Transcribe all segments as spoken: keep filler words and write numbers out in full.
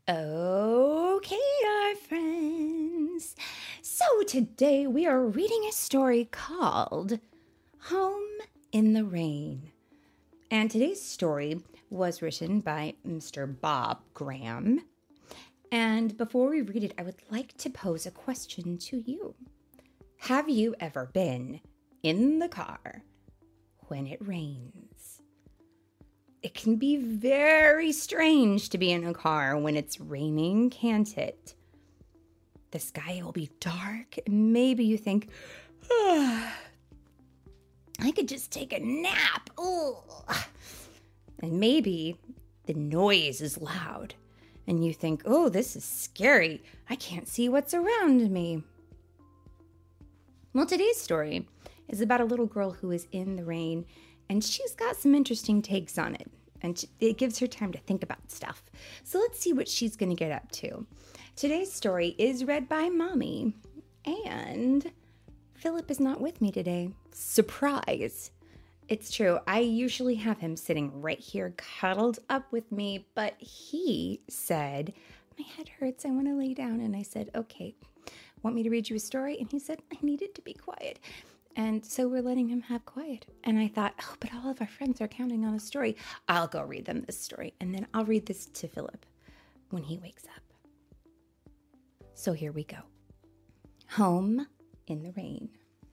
Okay, our friends. So today we are reading a story called Home in the Rain. And today's story was written by Mister Bob Graham. And before we read it, I would like to pose a question to you. Have you ever been in the car when it rains? It can be very strange to be in a car when it's raining, can't it? The sky will be dark, and maybe you think, oh, I could just take a nap. Ugh. And maybe the noise is loud, and you think, oh, this is scary. I can't see what's around me. Well, today's story is about a little girl who is in the rain, and she's got some interesting takes on it, and it gives her time to think about stuff. So let's see what she's going to get up to. Today's story is read by Mommy, and Philip is not with me today. Surprise! It's true, I usually have him sitting right here cuddled up with me, but he said, my head hurts, I want to lay down, and I said, okay, want me to read you a story? And he said, I needed to be quiet. And so we're letting him have quiet. And I thought, oh, but all of our friends are counting on a story. I'll go read them this story. And then I'll read this to Philip when he wakes up. So here we go. Home in the Rain.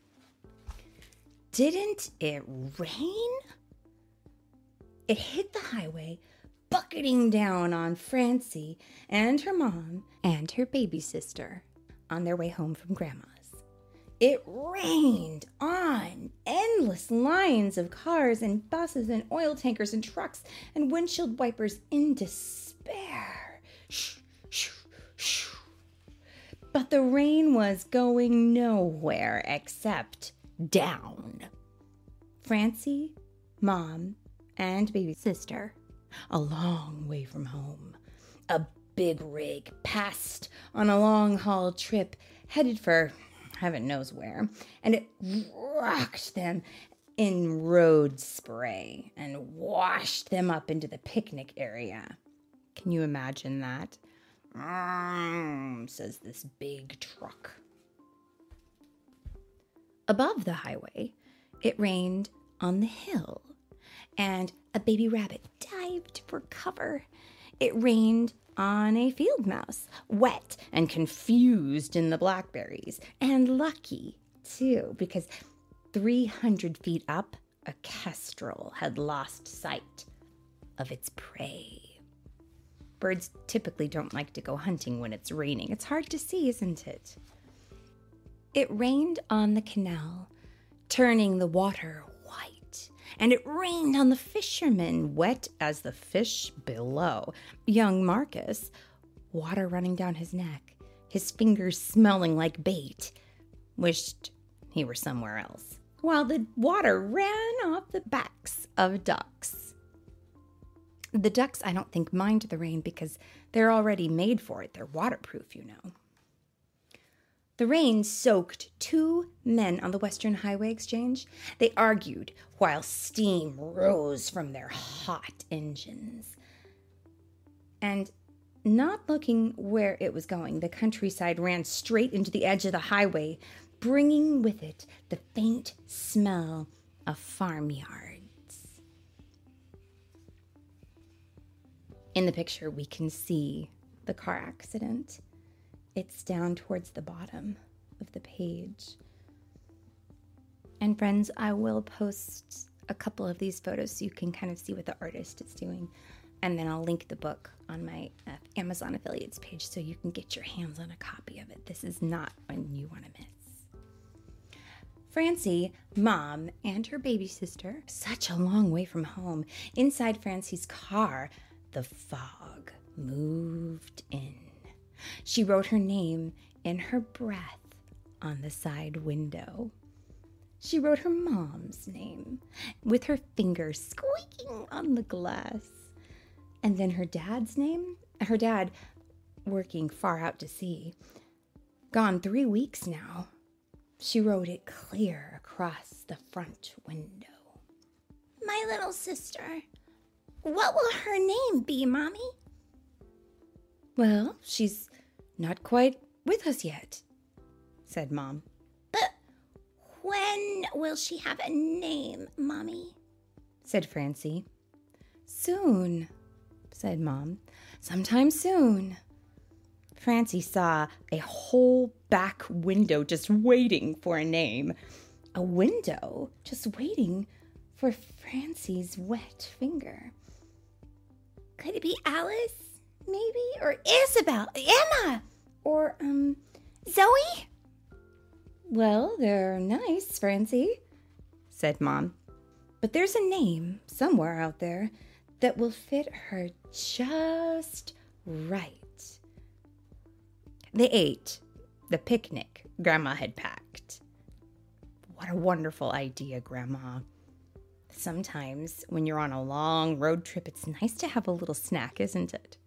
Didn't it rain? It hit the highway, bucketing down on Francie and her mom and her baby sister on their way home from Grandma's. It rained on endless lines of cars and buses and oil tankers and trucks and windshield wipers in despair. Shh, shh, shh. But the rain was going nowhere except down. Francie, Mom, and baby sister, a long way from home. A big rig passed on a long-haul trip headed for heaven knows where, and it rocked them in road spray and washed them up into the picnic area. Can you imagine that? Mm, says this big truck. Above the highway, it rained on the hill, and a baby rabbit dived for cover. It rained on a field mouse, wet and confused in the blackberries, and lucky, too, because three hundred feet up, a kestrel had lost sight of its prey. Birds typically don't like to go hunting when it's raining. It's hard to see, isn't it? It rained on the canal, turning the water white, and it rained on the fishermen, wet as the fish below. Young Marcus, water running down his neck, his fingers smelling like bait, wished he were somewhere else, while the water ran off the backs of ducks. The ducks, I don't think, mind the rain because they're already made for it. They're waterproof, you know. The rain soaked two men on the Western Highway Exchange. They argued while steam rose from their hot engines. And not looking where it was going, the countryside ran straight into the edge of the highway, bringing with it the faint smell of farmyards. In the picture, we can see the car accident. It's down towards the bottom of the page. And friends, I will post a couple of these photos so you can kind of see what the artist is doing. And then I'll link the book on my uh, Amazon affiliates page so you can get your hands on a copy of it. This is not one you want to miss. Francie, Mom, and her baby sister, such a long way from home. Inside Francie's car, the fog moved in. She wrote her name in her breath on the side window. She wrote her mom's name with her fingers squeaking on the glass. And then her dad's name, her dad working far out to sea, gone three weeks now. She wrote it clear across the front window. My little sister, what will her name be, Mommy? Well, she's not quite with us yet, said Mom. But when will she have a name, Mommy? Said Francie. Soon, said Mom. Sometime soon. Francie saw a whole back window just waiting for a name. A window just waiting for Francie's wet finger. Could it be Alice, maybe? Or Isabel, Emma, or, um, Zoe? Well, they're nice, Francie, said Mom. But there's a name somewhere out there that will fit her just right. They ate the picnic Grandma had packed. What a wonderful idea, Grandma. Sometimes when you're on a long road trip, it's nice to have a little snack, isn't it?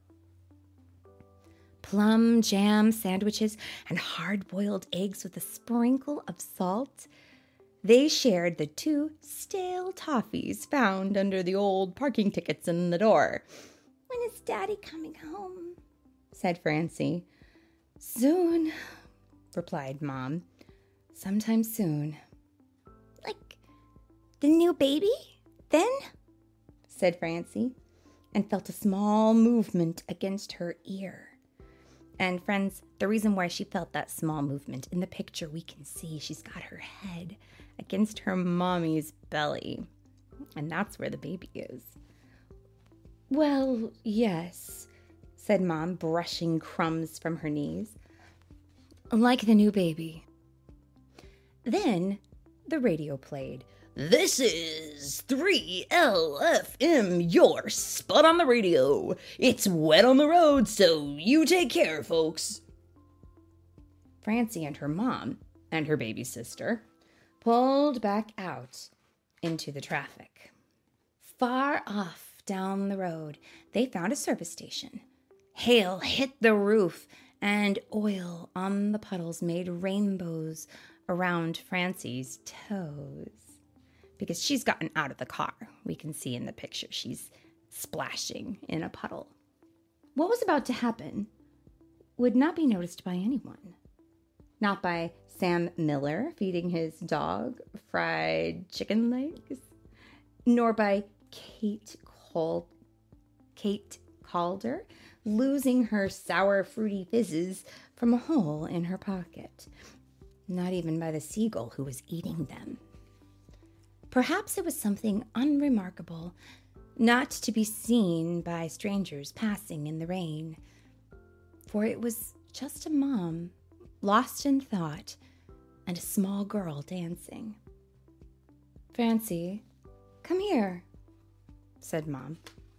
Plum jam sandwiches and hard-boiled eggs with a sprinkle of salt. They shared the two stale toffees found under the old parking tickets in the door. When is Daddy coming home? Said Francie. Soon, replied Mom. Sometime soon. Like the new baby, then? Said Francie, and felt a small movement against her ear. And friends, the reason why she felt that small movement, in the picture we can see she's got her head against her mommy's belly. And that's where the baby is. Well, yes, said Mom, brushing crumbs from her knees. Like the new baby. Then the radio played. This is three L F M, your spot on the radio. It's wet on the road, so you take care, folks. Francie and her mom and her baby sister pulled back out into the traffic. Far off down the road, they found a service station. Hail hit the roof, and oil on the puddles made rainbows around Francie's toes. Because she's gotten out of the car. We can see in the picture she's splashing in a puddle. What was about to happen would not be noticed by anyone. Not by Sam Miller feeding his dog fried chicken legs, nor by Kate Col- Kate Calder losing her sour fruity fizzes from a hole in her pocket. Not even by the seagull who was eating them. Perhaps it was something unremarkable, not to be seen by strangers passing in the rain. For it was just a mom, lost in thought, and a small girl dancing. Francie, come here, said Mom.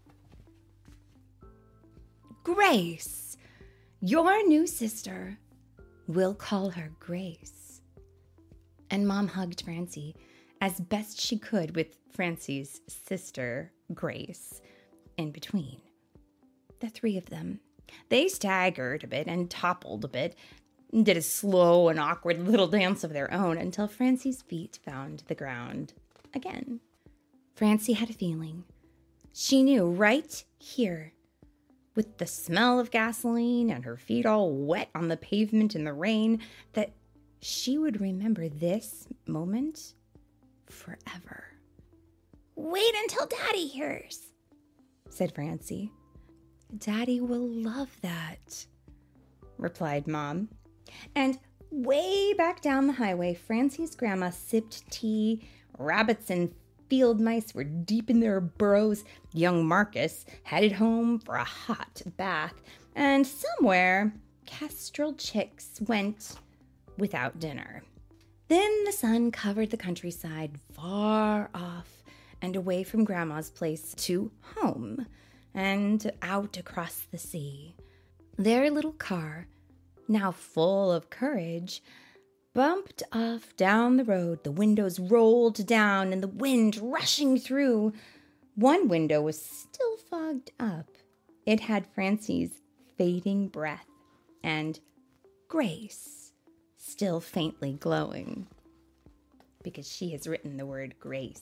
Grace, your new sister. We'll call her Grace. And Mom hugged Francie as best she could, with Francie's sister, Grace, in between. The three of them. They staggered a bit and toppled a bit, and did a slow and awkward little dance of their own until Francie's feet found the ground again. Francie had a feeling. She knew right here, with the smell of gasoline and her feet all wet on the pavement in the rain, that she would remember this moment forever. Wait until Daddy hears, said Francie. Daddy will love that, replied Mom. And way back down the highway, Francie's grandma sipped tea. Rabbits and field mice were deep in their burrows. Young Marcus headed home for a hot bath. And somewhere, kestrel chicks went without dinner. Then the sun covered the countryside far off and away from Grandma's place to home and out across the sea. Their little car, now full of courage, bumped off down the road. The windows rolled down and the wind rushing through. One window was still fogged up. It had Francie's fading breath and Grace still faintly glowing, because she has written the word grace.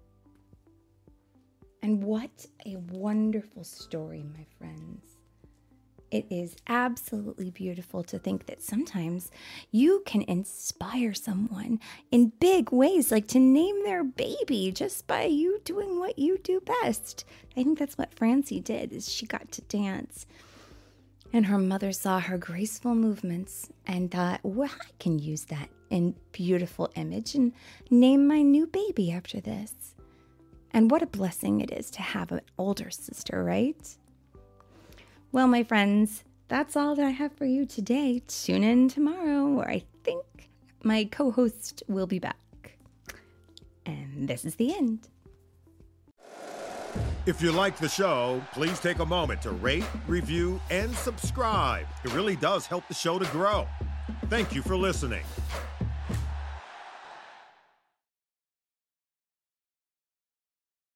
And what a wonderful story, my friends. It is absolutely beautiful to think that sometimes you can inspire someone in big ways, like to name their baby just by you doing what you do best. I think that's what Francie did, is she got to dance. And her mother saw her graceful movements and thought, well, I can use that in beautiful image and name my new baby after this. And what a blessing it is to have an older sister, right? Well, my friends, that's all that I have for you today. Tune in tomorrow, where I think my co-host will be back. And this is the end. If you like the show, please take a moment to rate, review, and subscribe. It really does help the show to grow. Thank you for listening.